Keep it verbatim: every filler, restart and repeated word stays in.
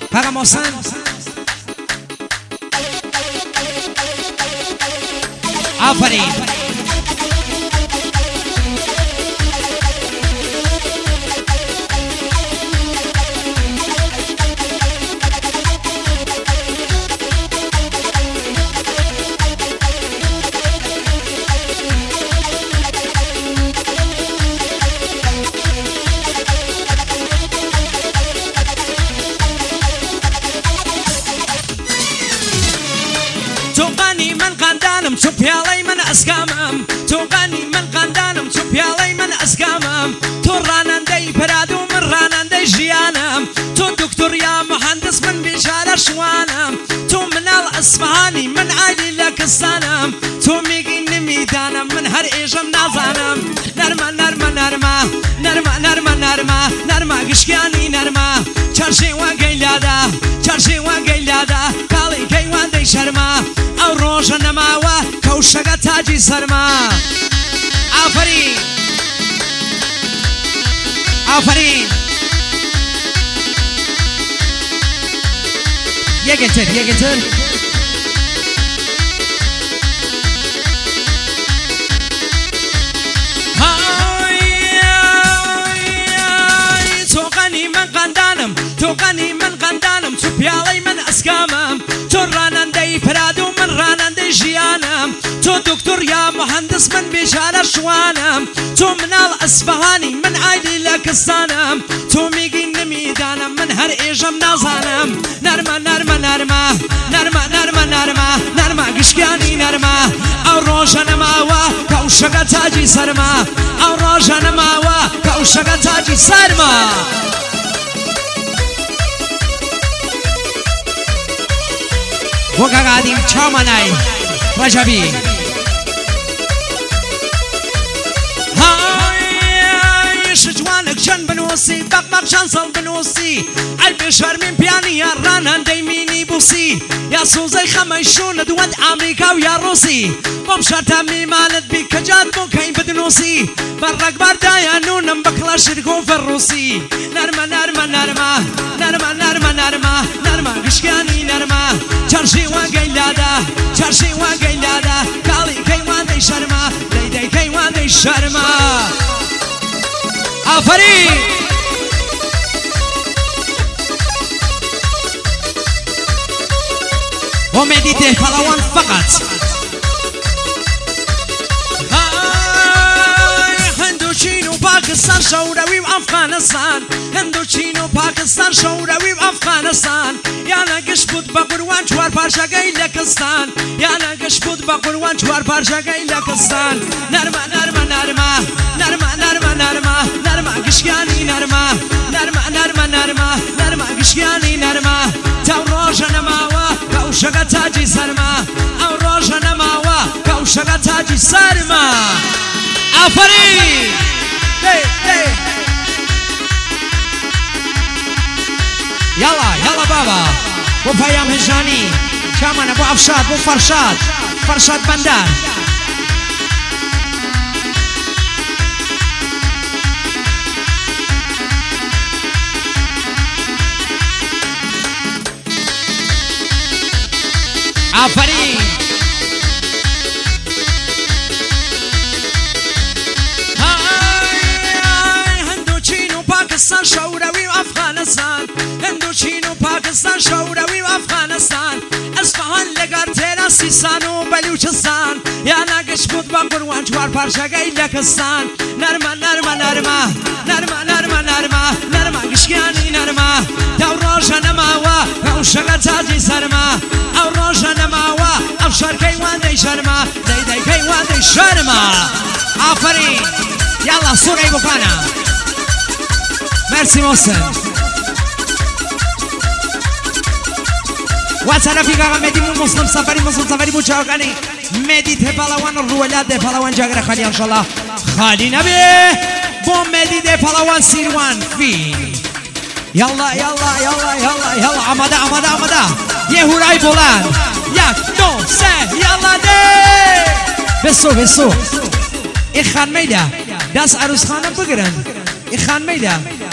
فقط محسن آفرین تو پیاله من اسکامم تو غنی من قندانم تو پیاله من اسکامم تو راننده پرادو من راننده جیانم تو دکتر یا مهندس من بیچاره شوانم تو منال اصفهانی من عالی لکستانم تو میگی نمیدانم من هر ایجم نازانم نرما نرما نرما نرما نرما نرما نرما گشکیانی نرما چرشی و گیلادا چرشی و گیلادا کالی کیوان دی شرما او روش نماوه کوشگا تاجی سرما آفرین آفرین یکتر یکتر تو غنی من قندانم تو غنی من قندانم تو پیاله من اسکامم تو راننده پرادو من راننده جیانم تو دکتر یا مهندس من بیچاره شوانم تو منال اصفهانی من عالی لکستانم تو میگی نمیدانم من هر ایجم نازانم نرما نرما نرما نرما نرما نرما نرما گشکیانی نرما او روشن ماوا کوشگا تاجی سرما او روشن ماوا کوشگا تاجی سرما وقا قادیم چامنای رجبی های شجوانک جن بنوسی بقمق شانسل بنوسی عیب شرمین پیانی یا راننده مینی بوسی یا سوزی خمیشون دوند امریکا و یا روسی بام شرطا میماند بی کجات ممکن بدنوسی برق بردایانونم بکلاشرگو فروسی نرما نرما نرما نرما نرما نرما نرما گشکانی نرما چرشی و گیلادا چرشی و گیلادا کالی کیوان دی شرما دی دی کیوان دی شرما آفرین امید ده پهلوان فقط هندوچین و پاکستان شوروی و افغانستان هندوچین و پاکستان شوروی و افغانستان یا نگش بود با قروان چوار پارچگی لکستان یا نگش بود با قروان چوار پارچگی لکستان نرما نرما نرما نرما نرما نرما نرما گشکیانی نرما نرما نرما نرما نرما گشکیانی نرما تو روشن ماوا کوشگا تاجی سرما او روشن ماوا کوشگا تاجی سرما آفرین دی دی یالا یالا بابا بو پیام هجانی چامنه بو افشاد بو فرشاد فرشاد بندر آفرین هندوچین و پاکستان شوروی و افغانستان هندوچین و پاکستان شوروی و افغانستان اصفهان لگار تیرا سیستان و بلوچستان یا نگش بود با قروان چوار پارچگی لکستان نرما نرما نرما نرما نرما نرما نرما گشکیانی نرما تو روشن ماوا کوشگا تاجی سرما او روشن ماوا او شرکی وان دی شرما دی دی کی وان دی شرما آفرین یالا سوری بکنم مرسی محسن و طرفی که مدی مسلم سفری مسلم سفری بود چاکنی مدی ته پهلوان رویلات ده پهلوان جاگر خالی انشالله خالی نبی بو مدی ده پهلوان سیروان فی یالا یالا یالا یالا یالا آماده آماده آماده یه هورای بلند یک دو سه یالا ده بسو بسو این خانمه ده دست عروس خانم بگیرن این خانمه ده